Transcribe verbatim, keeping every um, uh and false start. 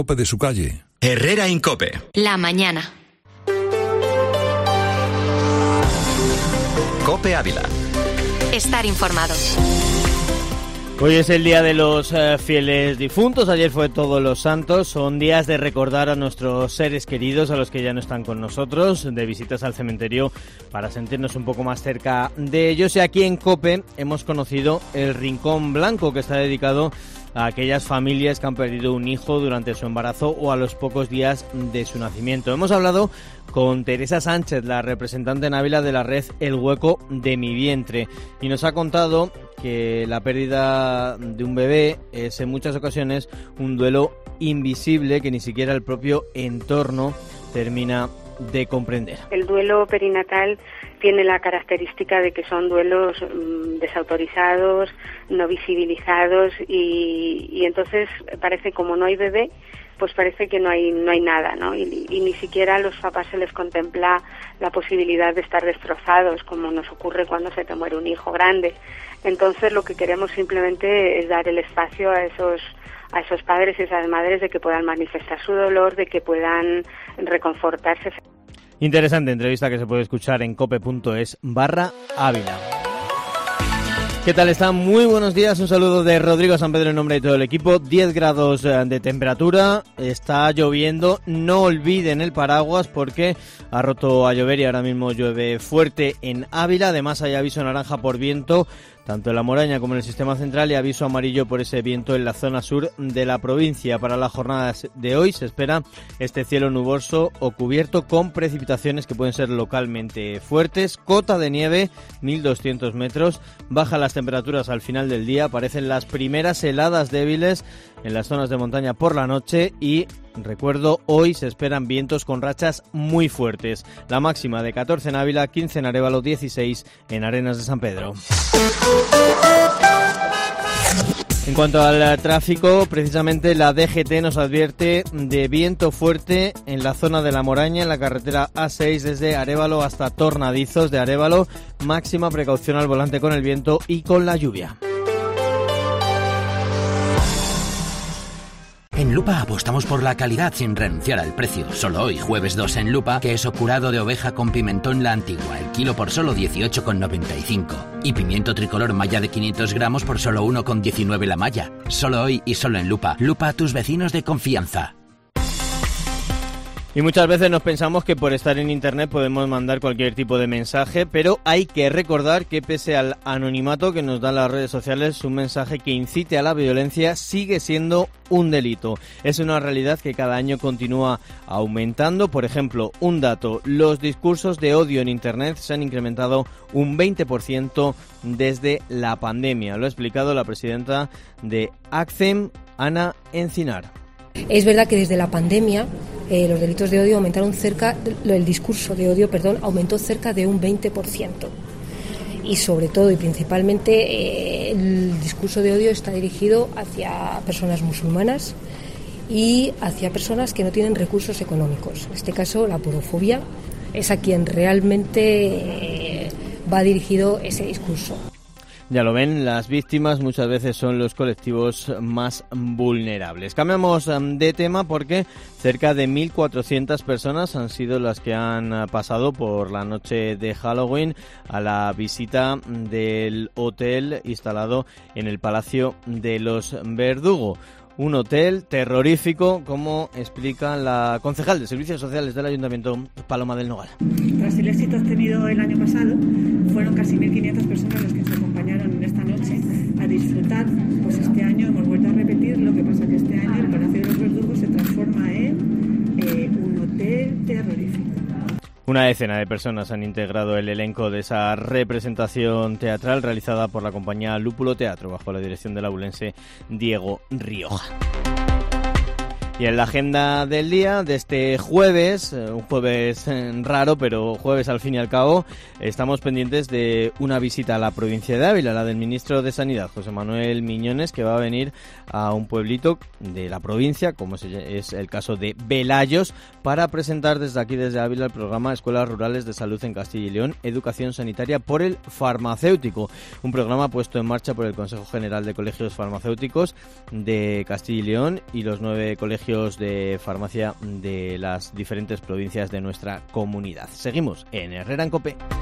COPE de su calle. Herrera Incope. La mañana. COPE Ávila. Estar informado. Hoy es el día de los eh, fieles difuntos, ayer fue Todos los Santos, son días de recordar a nuestros seres queridos, a los que ya no están con nosotros, de visitas al cementerio para sentirnos un poco más cerca de ellos. Y aquí en COPE hemos conocido el Rincón Blanco, que está dedicado a aquellas familias que han perdido un hijo durante su embarazo o a los pocos días de su nacimiento. Hemos hablado con Teresa Sánchez, la representante en Ávila de la red El Hueco de mi Vientre, y nos ha contado que la pérdida de un bebé es en muchas ocasiones un duelo invisible que ni siquiera el propio entorno termina de comprender. El duelo perinatal tiene la característica de que son duelos mmm, desautorizados, no visibilizados y, y entonces parece como no hay bebé, pues parece que no hay no hay nada, ¿no? Y, y ni siquiera a los papás se les contempla la posibilidad de estar destrozados, como nos ocurre cuando se te muere un hijo grande. Entonces lo que queremos simplemente es dar el espacio a esos a esos padres y esas madres de que puedan manifestar su dolor, de que puedan reconfortarse. Interesante entrevista que se puede escuchar en cope.es barra Ávila. ¿Qué tal están? Muy buenos días, un saludo de Rodrigo San Pedro en nombre de todo el equipo. diez grados de temperatura, está lloviendo, no olviden el paraguas porque ha roto a llover y ahora mismo llueve fuerte en Ávila. Además hay aviso naranja por viento tanto en La Moraña como en el sistema central y aviso amarillo por ese viento en la zona sur de la provincia. Para la jornada de hoy se espera este cielo nuboso o cubierto con precipitaciones que pueden ser localmente fuertes, cota de nieve mil doscientos metros, bajan las temperaturas al final del día, aparecen las primeras heladas débiles en las zonas de montaña por la noche y, recuerdo, hoy se esperan vientos con rachas muy fuertes. La máxima de catorce en Ávila, quince en Arévalo, dieciséis en Arenas de San Pedro. En cuanto al tráfico, precisamente la D G T nos advierte de viento fuerte en la zona de La Moraña, en la carretera A seis desde Arévalo hasta Tornadizos de Arévalo. Máxima precaución al volante con el viento y con la lluvia. En Lupa apostamos por la calidad sin renunciar al precio. Solo hoy, jueves dos en Lupa, queso curado de oveja con pimentón La Antigua, el kilo por solo dieciocho con noventa y cinco. Y pimiento tricolor malla de quinientos gramos por solo uno con diecinueve la malla. Solo hoy y solo en Lupa. Lupa, tus vecinos de confianza. Y muchas veces nos pensamos que por estar en internet podemos mandar cualquier tipo de mensaje, pero hay que recordar que pese al anonimato que nos dan las redes sociales, un mensaje que incite a la violencia sigue siendo un delito. Es una realidad que cada año continúa aumentando. Por ejemplo, un dato, los discursos de odio en internet se han incrementado un veinte por ciento desde la pandemia. Lo ha explicado la presidenta de ACCEM, Ana Encinar. Es verdad que desde la pandemia eh, los delitos de odio aumentaron cerca, el discurso de odio, perdón, aumentó cerca de un veinte por ciento. Y sobre todo y principalmente eh, el discurso de odio está dirigido hacia personas musulmanas y hacia personas que no tienen recursos económicos. En este caso, la porofobia es a quien realmente eh, va dirigido ese discurso. Ya lo ven, las víctimas muchas veces son los colectivos más vulnerables. Cambiamos de tema porque cerca de mil cuatrocientas personas han sido las que han pasado por la noche de Halloween a la visita del hotel instalado en el Palacio de los Verdugo. Un hotel terrorífico, como explica la concejal de Servicios Sociales del Ayuntamiento, Paloma del Nogal. Tras el éxito obtenido el año pasado, fueron casi mil quinientas personas las que se acompañaron en esta noche a disfrutar. Pues este año hemos vuelto a repetir, lo que pasa que este año el Palacio de los Verdugos se transforma en eh, un hotel terrorífico. Una decena de personas han integrado el elenco de esa representación teatral realizada por la compañía Lúpulo Teatro bajo la dirección del abulense Diego Rioja. Y en la agenda del día de este jueves, un jueves raro, pero jueves al fin y al cabo, estamos pendientes de una visita a la provincia de Ávila, la del ministro de Sanidad, José Manuel Miñones, que va a venir a un pueblito de la provincia, como es el caso de Velayos, para presentar desde aquí, desde Ávila, el programa Escuelas Rurales de Salud en Castilla y León, Educación Sanitaria por el Farmacéutico, un programa puesto en marcha por el Consejo General de Colegios Farmacéuticos de Castilla y León y los nueve colegios colegios de farmacia de las diferentes provincias de nuestra comunidad. Seguimos en Herrera en COPE.